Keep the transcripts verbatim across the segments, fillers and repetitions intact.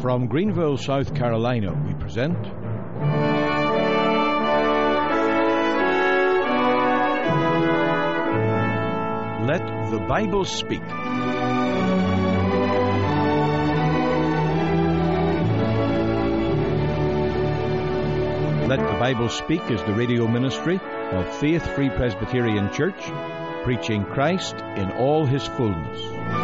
From Greenville, South Carolina, we present Let the Bible Speak. Let the Bible Speak is the radio ministry of Faith Free Presbyterian Church, preaching Christ in all his fullness.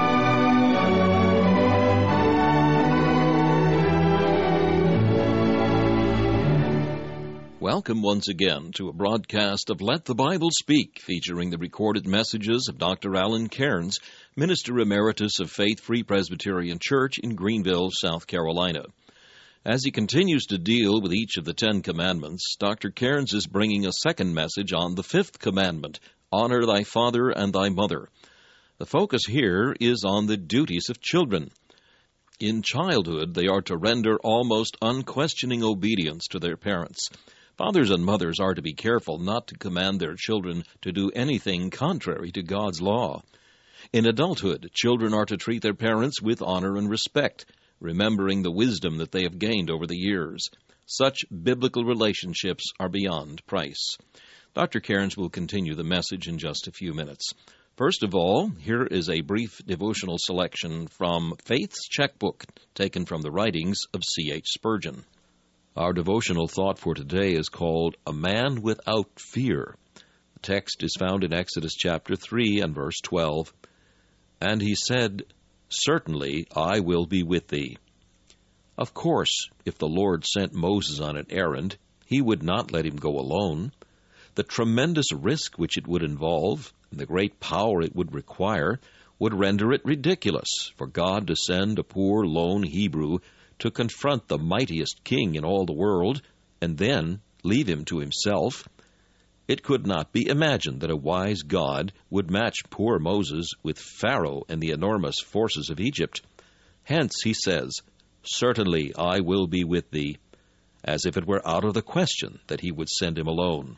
Welcome once again to a broadcast of Let the Bible Speak, featuring the recorded messages of Doctor Alan Cairns, Minister Emeritus of Faith Free Presbyterian Church in Greenville, South Carolina. As he continues to deal with each of the Ten Commandments, Doctor Cairns is bringing a second message on the fifth commandment, honor thy father and thy mother. The focus here is on the duties of children. In childhood, they are to render almost unquestioning obedience to their parents. Fathers and mothers are to be careful not to command their children to do anything contrary to God's law. In adulthood, children are to treat their parents with honor and respect, remembering the wisdom that they have gained over the years. Such biblical relationships are beyond price. Doctor Cairns will continue the message in just a few minutes. First of all, here is a brief devotional selection from Faith's Checkbook, taken from the writings of C H Spurgeon. Our devotional thought for today is called A Man Without Fear. The text is found in Exodus chapter three and verse twelve. And he said, Certainly I will be with thee. Of course, if the Lord sent Moses on an errand, he would not let him go alone. The tremendous risk which it would involve, and the great power it would require, would render it ridiculous for God to send a poor lone Hebrew to confront the mightiest king in all the world, and then leave him to himself. It could not be imagined that a wise God would match poor Moses with Pharaoh and the enormous forces of Egypt. Hence, he says, Certainly I will be with thee, as if it were out of the question that he would send him alone.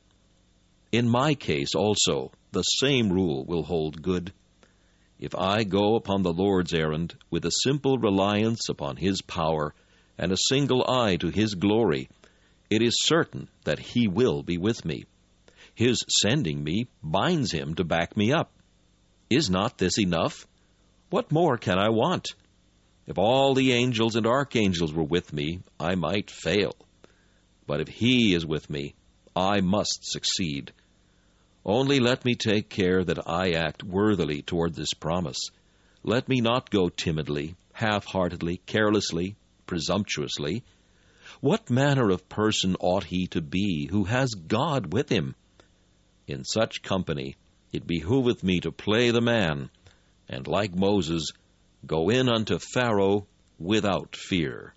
In my case also, the same rule will hold good. If I go upon the Lord's errand with a simple reliance upon his power and a single eye to his glory, it is certain that he will be with me. His sending me binds him to back me up. Is not this enough? What more can I want? If all the angels and archangels were with me, I might fail. But if he is with me, I must succeed. Only let me take care that I act worthily toward this promise. Let me not go timidly, half-heartedly, carelessly, presumptuously. What manner of person ought he to be who has God with him? In such company it behoveth me to play the man, and like Moses, go in unto Pharaoh without fear.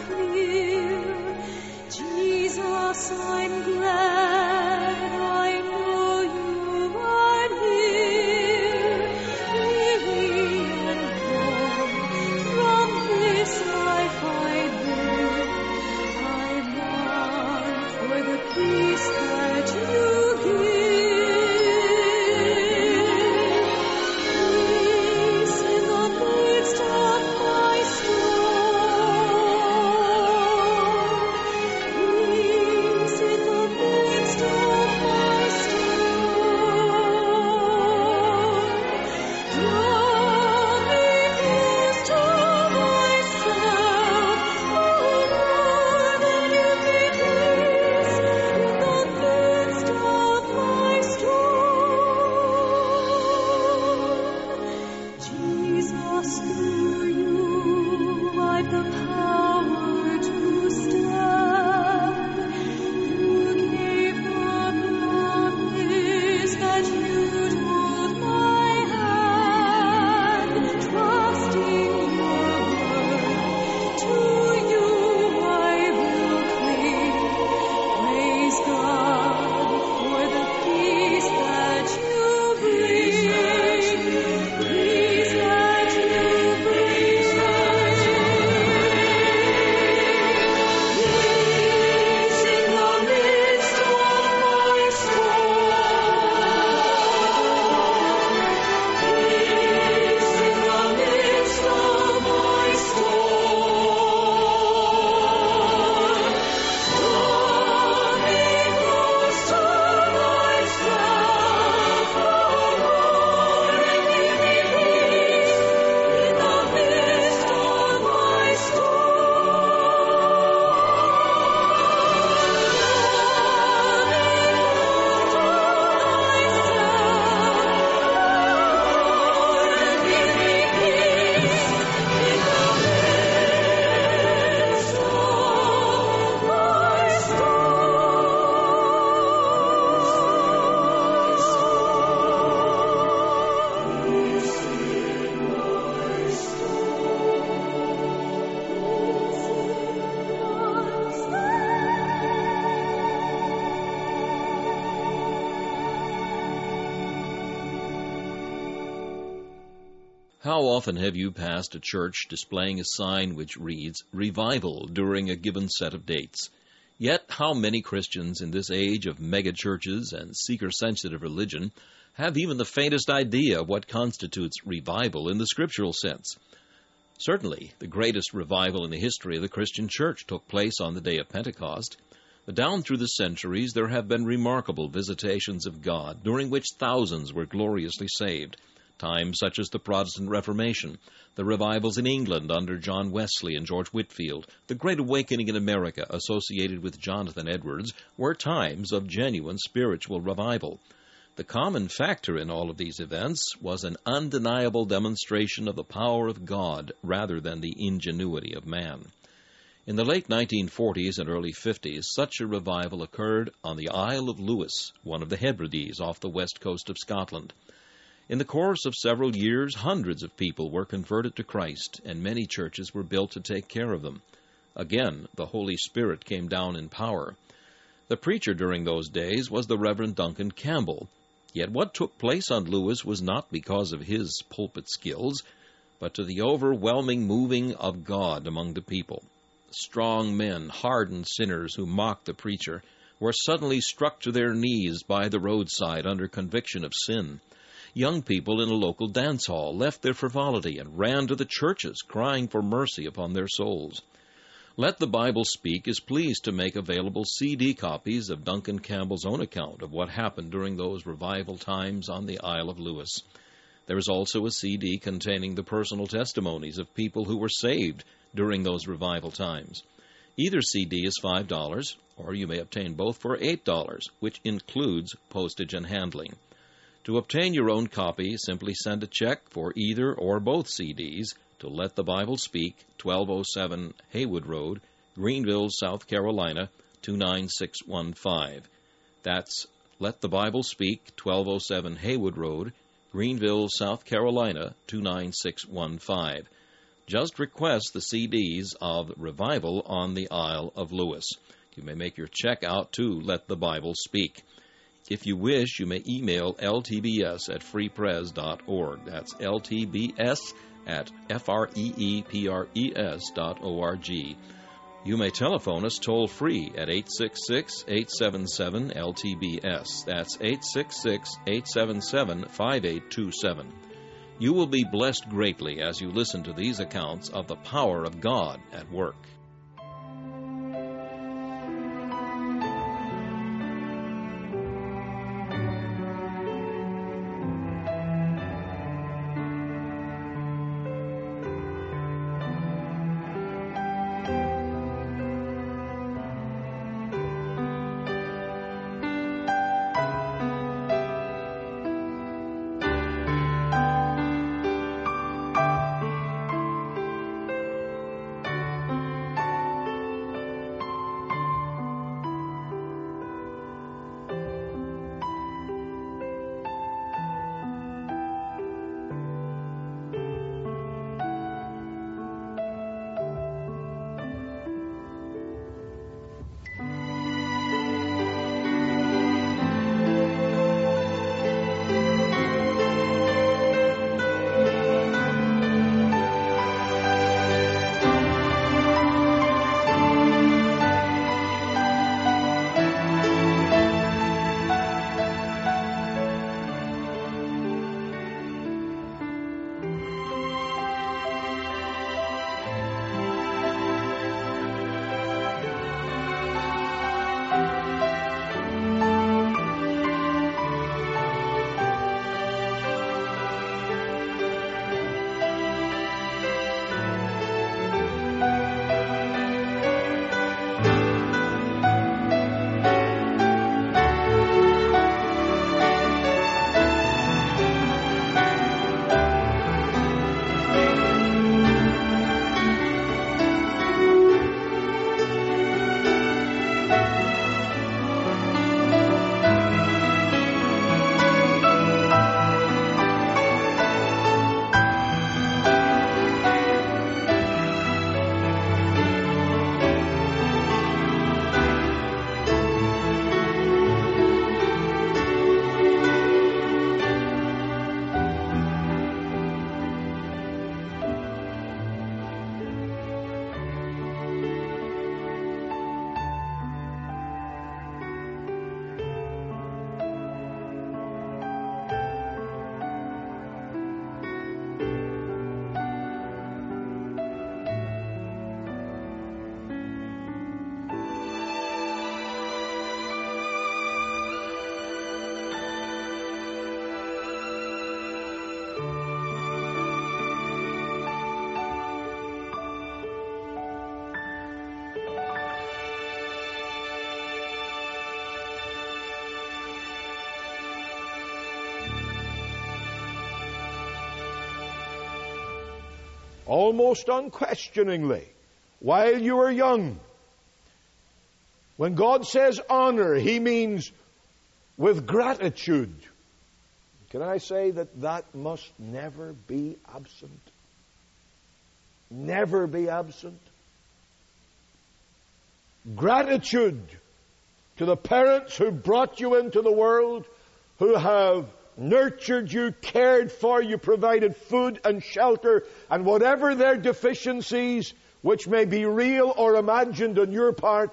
I'm glad I How often have you passed a church displaying a sign which reads, "Revival," during a given set of dates? Yet how many Christians in this age of megachurches and seeker-sensitive religion have even the faintest idea of what constitutes revival in the scriptural sense? Certainly, the greatest revival in the history of the Christian church took place on the day of Pentecost. But down through the centuries there have been remarkable visitations of God, during which thousands were gloriously saved. Times such as the Protestant Reformation, the revivals in England under John Wesley and George Whitefield, the Great Awakening in America associated with Jonathan Edwards, were times of genuine spiritual revival. The common factor in all of these events was an undeniable demonstration of the power of God rather than the ingenuity of man. In the late nineteen forties and early fifties, such a revival occurred on the Isle of Lewis, one of the Hebrides off the west coast of Scotland. In the course of several years, hundreds of people were converted to Christ, and many churches were built to take care of them. Again, the Holy Spirit came down in power. The preacher during those days was the Reverend Duncan Campbell. Yet what took place on Lewis was not because of his pulpit skills, but to the overwhelming moving of God among the people. Strong men, hardened sinners who mocked the preacher, were suddenly struck to their knees by the roadside under conviction of sin. Young people in a local dance hall left their frivolity and ran to the churches, crying for mercy upon their souls. Let the Bible Speak is pleased to make available C D copies of Duncan Campbell's own account of what happened during those revival times on the Isle of Lewis. There is also a C D containing the personal testimonies of people who were saved during those revival times. Either C D is five dollars, or you may obtain both for eight dollars, which includes postage and handling. To obtain your own copy, simply send a check for either or both C Ds to Let the Bible Speak, twelve oh seven Haywood Road, Greenville, South Carolina, two nine six one five. That's Let the Bible Speak, twelve oh seven Haywood Road, Greenville, South Carolina, two nine six one five. Just request the C Ds of Revival on the Isle of Lewis. You may make your check out to Let the Bible Speak. If you wish, you may email L T B S at free pres dot org. That's L T B S at F R E E P R E S dot O R G. You may telephone us toll-free at eight six six, eight seven seven, L T B S. That's eight six six, eight seven seven, five eight two seven. You will be blessed greatly as you listen to these accounts of the power of God at work. almost unquestioningly, while you are young. When God says honor, He means with gratitude. Can I say that that must never be absent? Never be absent. Gratitude to the parents who brought you into the world, who have nurtured you, cared for you, provided food and shelter, and whatever their deficiencies, which may be real or imagined on your part,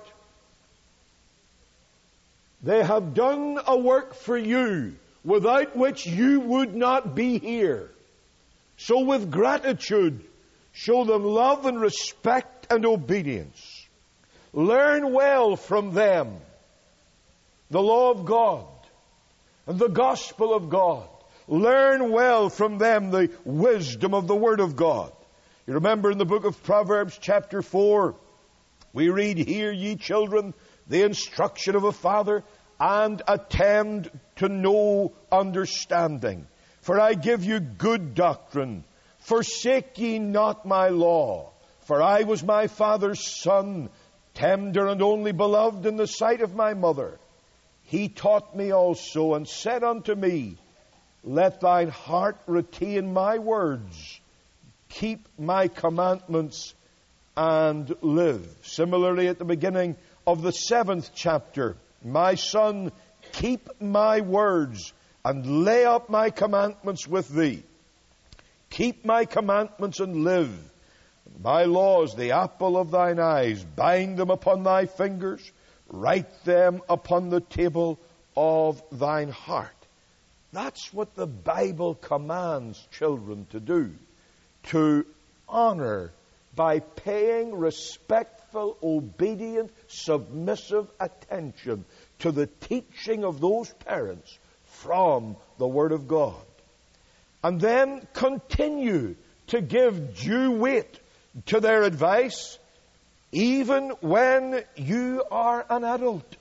they have done a work for you without which you would not be here. So with gratitude, show them love and respect and obedience. Learn well from them the law of God and the gospel of God. Learn well from them the wisdom of the Word of God. You remember in the book of Proverbs chapter four, we read, "Hear ye children the instruction of a father, and attend to know understanding. For I give you good doctrine. Forsake ye not my law. For I was my father's son, tender and only beloved in the sight of my mother. He taught me also, and said unto me, Let thine heart retain my words. Keep my commandments and live." Similarly, at the beginning of the seventh chapter, "My son, keep my words, and lay up my commandments with thee. Keep my commandments and live. My laws, the apple of thine eyes, bind them upon thy fingers, write them upon the table of thine heart." That's what the Bible commands children to do. To honor by paying respectful, obedient, submissive attention to the teaching of those parents from the Word of God. And then continue to give due weight to their advice, even when you are an adult.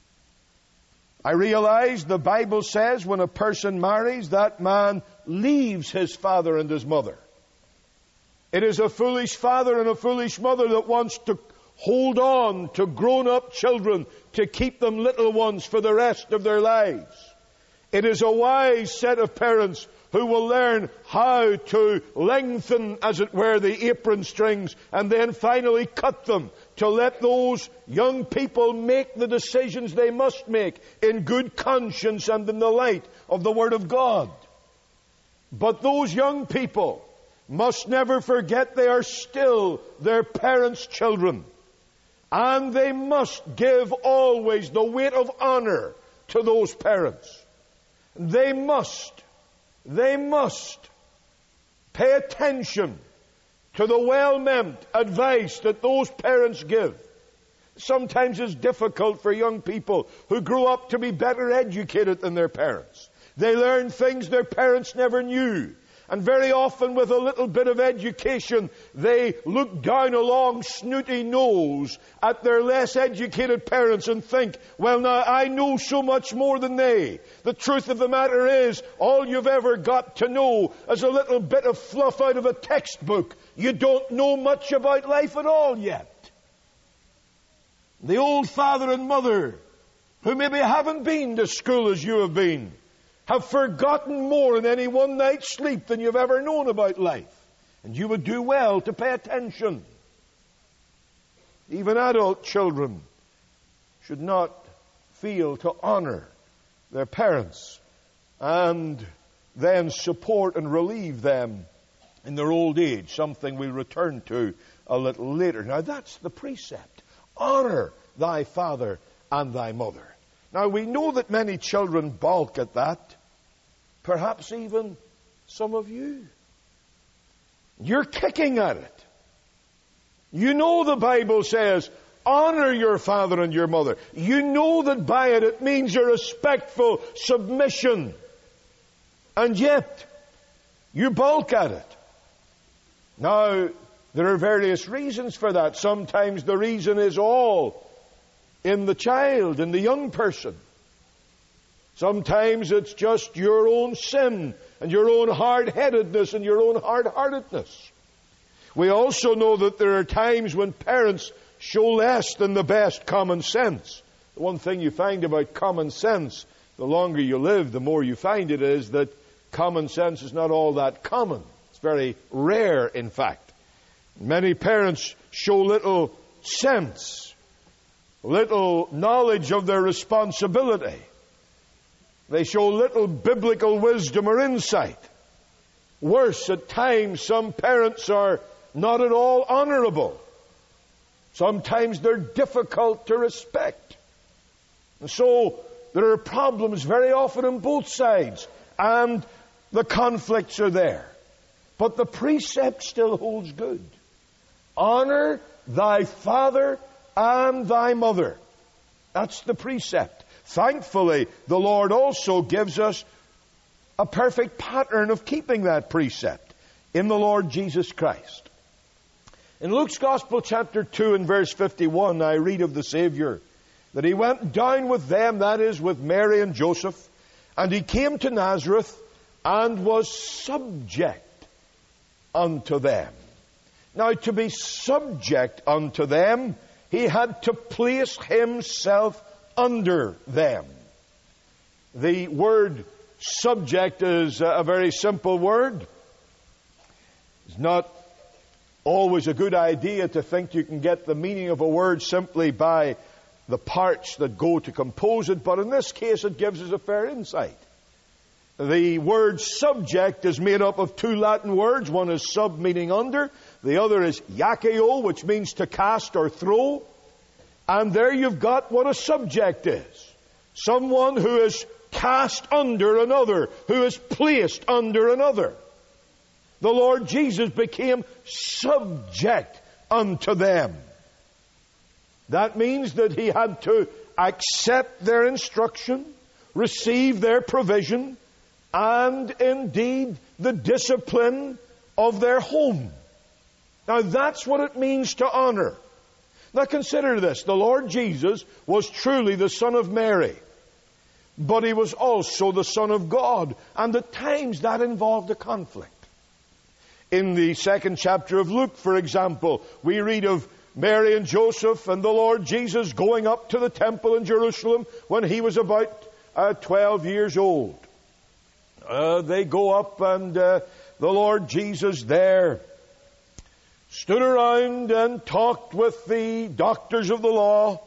I realize the Bible says when a person marries, that man leaves his father and his mother. It is a foolish father and a foolish mother that wants to hold on to grown-up children to keep them little ones for the rest of their lives. It is a wise set of parents who will learn how to lengthen, as it were, the apron strings and then finally cut them, to let those young people make the decisions they must make in good conscience and in the light of the Word of God. But those young people must never forget they are still their parents' children. And they must give always the weight of honor to those parents. They must, they must pay attention to the well-meant advice that those parents give. Sometimes it's difficult for young people who grow up to be better educated than their parents. They learn things their parents never knew. And very often with a little bit of education, they look down a long snooty nose at their less educated parents and think, well, now I know so much more than they. The truth of the matter is, all you've ever got to know is a little bit of fluff out of a textbook. You don't know much about life at all yet. The old father and mother, who maybe haven't been to school as you have been, have forgotten more in any one night's sleep than you've ever known about life. And you would do well to pay attention. Even adult children should not fail to honor their parents and then support and relieve them in their old age, something we'll return to a little later. Now that's the precept. Honor thy father and thy mother. Now we know that many children balk at that. Perhaps even some of you. You're kicking at it. You know the Bible says, honor your father and your mother. You know that by it it means a respectful submission. And yet, you balk at it. Now, there are various reasons for that. Sometimes the reason is all in the child, in the young person. Sometimes it's just your own sin and your own hard-headedness and your own hard-heartedness. We also know that there are times when parents show less than the best common sense. The one thing you find about common sense, the longer you live, the more you find it, is that common sense is not all that common. It's very rare, in fact. Many parents show little sense, little knowledge of their responsibility. They show little biblical wisdom or insight. Worse, at times, some parents are not at all honorable. Sometimes they're difficult to respect. And so there are problems very often on both sides, and the conflicts are there. But the precept still holds good. Honor thy father and thy mother. That's the precept. Thankfully, the Lord also gives us a perfect pattern of keeping that precept in the Lord Jesus Christ. In Luke's Gospel, chapter two and verse fifty-one, I read of the Savior that he went down with them, that is, with Mary and Joseph, and he came to Nazareth and was subject unto them. Now, to be subject unto them, he had to place himself under them. The word subject is a very simple word. It's not always a good idea to think you can get the meaning of a word simply by the parts that go to compose it, but in this case it gives us a fair insight. The word subject is made up of two Latin words. One is sub, meaning under. The other is iakeo, which means to cast or throw. And there you've got what a subject is. Someone who is cast under another, who is placed under another. The Lord Jesus became subject unto them. That means that he had to accept their instruction, receive their provision, and indeed the discipline of their home. Now that's what it means to honor. Now consider this. The Lord Jesus was truly the Son of Mary, but he was also the Son of God, and at times that involved a conflict. In the second chapter of Luke, for example, we read of Mary and Joseph and the Lord Jesus going up to the temple in Jerusalem when he was about uh, twelve years old. Uh, they go up and uh, the Lord Jesus there stood around and talked with the doctors of the law.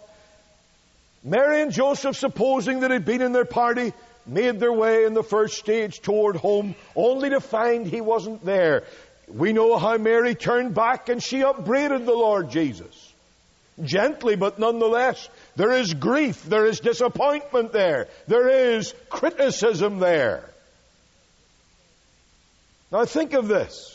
Mary and Joseph, supposing that he'd been in their party, made their way in the first stage toward home, only to find he wasn't there. We know how Mary turned back and she upbraided the Lord Jesus. Gently, but nonetheless, there is grief, there is disappointment there, there is criticism there. Now think of this.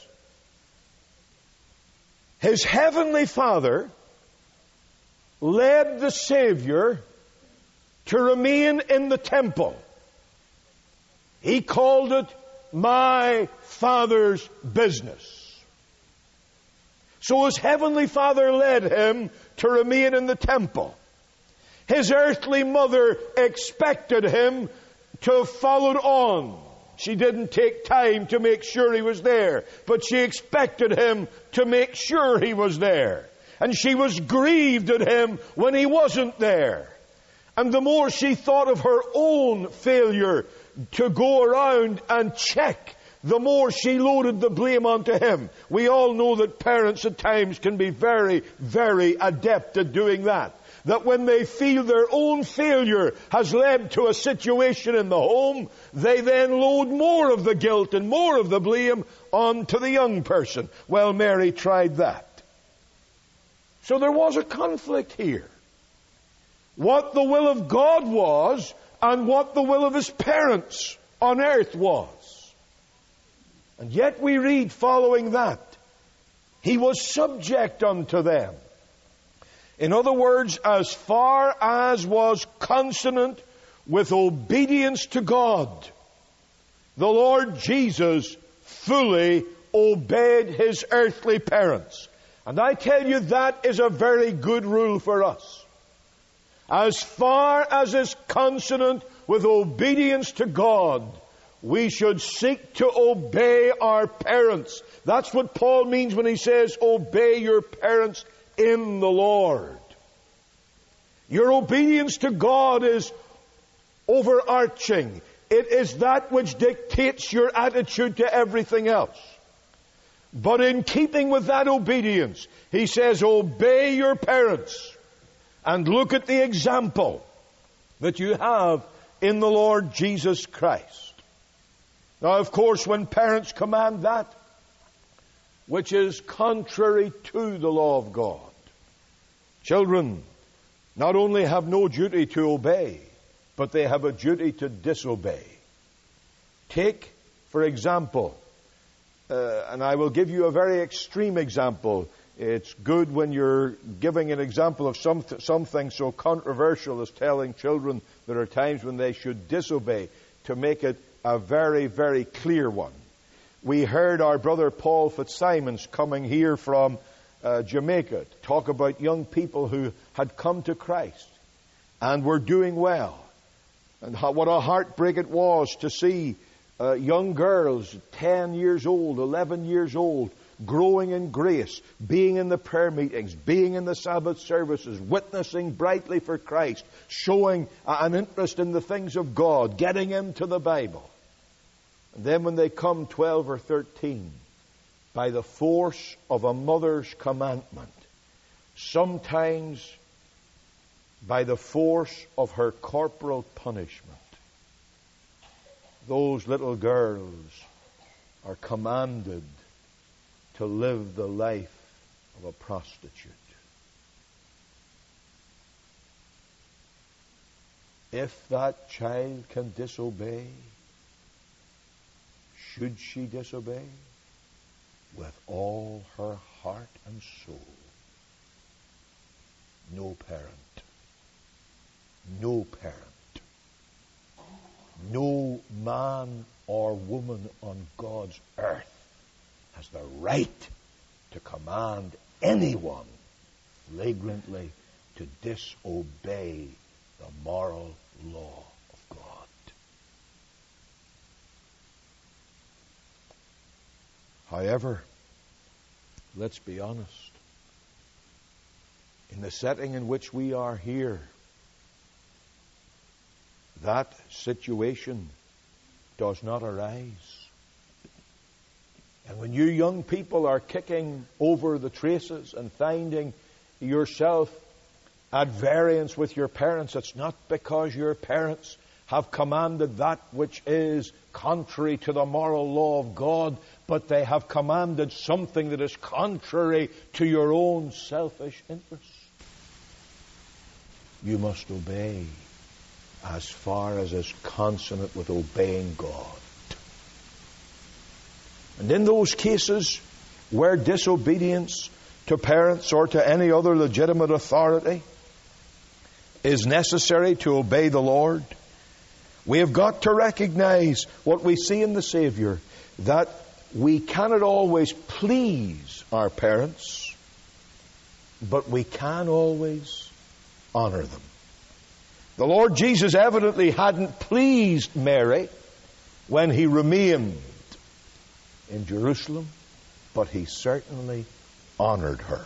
His heavenly Father led the Savior to remain in the temple. He called it my Father's business. So his heavenly Father led him to remain in the temple. His earthly mother expected him to have followed on. She didn't take time to make sure he was there, but she expected him to make sure he was there. And she was grieved at him when he wasn't there. And the more she thought of her own failure to go around and check, the more she loaded the blame onto him. We all know that parents at times can be very, very adept at doing that. That when they feel their own failure has led to a situation in the home, they then load more of the guilt and more of the blame onto the young person. Well, Mary tried that. So there was a conflict here. What the will of God was and what the will of his parents on earth was. And yet we read following that, he was subject unto them. In other words, as far as was consonant with obedience to God, the Lord Jesus fully obeyed his earthly parents. And I tell you, that is a very good rule for us. As far as is consonant with obedience to God, we should seek to obey our parents. That's what Paul means when he says, obey your parents in the Lord. Your obedience to God is overarching. It is that which dictates your attitude to everything else. But in keeping with that obedience, he says, obey your parents and look at the example that you have in the Lord Jesus Christ. Now, of course, when parents command that which is contrary to the law of God, children not only have no duty to obey, but they have a duty to disobey. Take, for example, uh, and I will give you a very extreme example. It's good when you're giving an example of some th- something so controversial as telling children there are times when they should disobey, to make it a very, very clear one. We heard our brother Paul Fitzsimons coming here from uh, Jamaica talk about young people who had come to Christ and were doing well. And how, what a heartbreak it was to see uh, young girls, ten years old, eleven years old, growing in grace, being in the prayer meetings, being in the Sabbath services, witnessing brightly for Christ, showing an interest in the things of God, getting into the Bible. And then when they come twelve or thirteen, by the force of a mother's commandment, sometimes by the force of her corporal punishment, those little girls are commanded to live the life of a prostitute. If that child can disobey, should she disobey? With all her heart and soul. No parent, no parent, no man or woman on God's earth has the right to command anyone flagrantly to disobey the moral law of God. However, let's be honest. In the setting in which we are here, that situation does not arise. And when you young people are kicking over the traces and finding yourself at variance with your parents, it's not because your parents have commanded that which is contrary to the moral law of God, but they have commanded something that is contrary to your own selfish interests. You must obey as far as is consonant with obeying God. And in those cases where disobedience to parents or to any other legitimate authority is necessary to obey the Lord, we have got to recognize what we see in the Savior, that we cannot always please our parents, but we can always honor them. The Lord Jesus evidently hadn't pleased Mary when he remained in Jerusalem, but he certainly honored her.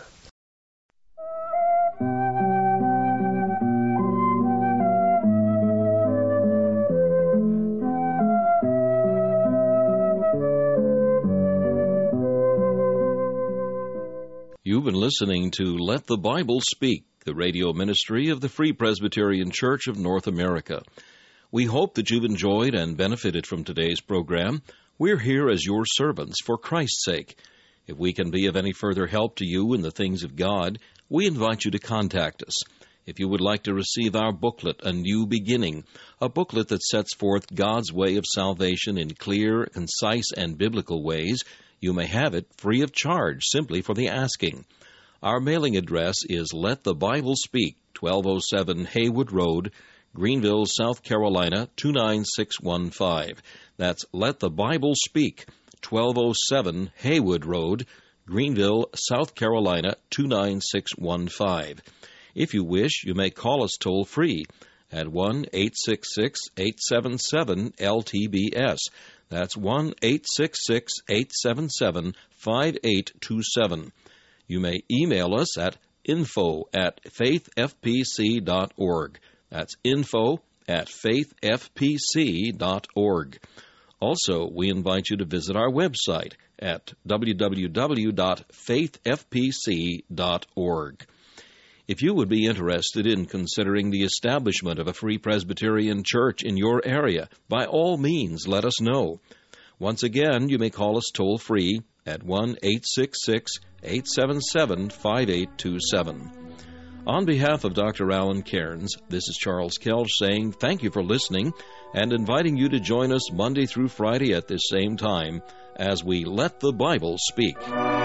You've been listening to Let the Bible Speak, the radio ministry of the Free Presbyterian Church of North America. We hope that you've enjoyed and benefited from today's program. We're here as your servants for Christ's sake. If we can be of any further help to you in the things of God, we invite you to contact us. If you would like to receive our booklet, A New Beginning, a booklet that sets forth God's way of salvation in clear, concise, and biblical ways, you may have it free of charge, simply for the asking. Our mailing address is Let the Bible Speak, twelve oh seven Haywood Road, Greenville, South Carolina, two nine six one five. That's Let the Bible Speak, twelve oh seven Haywood Road, Greenville, South Carolina, two nine six one five. If you wish, you may call us toll-free at one eight six six, eight seven seven, L T B S. That's one eight six six, eight seven seven, five eight two seven. You may email us at info at faith f p c dot org. That's info at faith f p c dot org. Also, we invite you to visit our website at w w w dot faith f p c dot org. If you would be interested in considering the establishment of a Free Presbyterian Church in your area, by all means, let us know. Once again, you may call us toll-free at one eight six six, eight seven seven, five eight two seven. On behalf of Doctor Alan Cairns, this is Charles Kelch saying thank you for listening and inviting you to join us Monday through Friday at this same time as we Let the Bible Speak.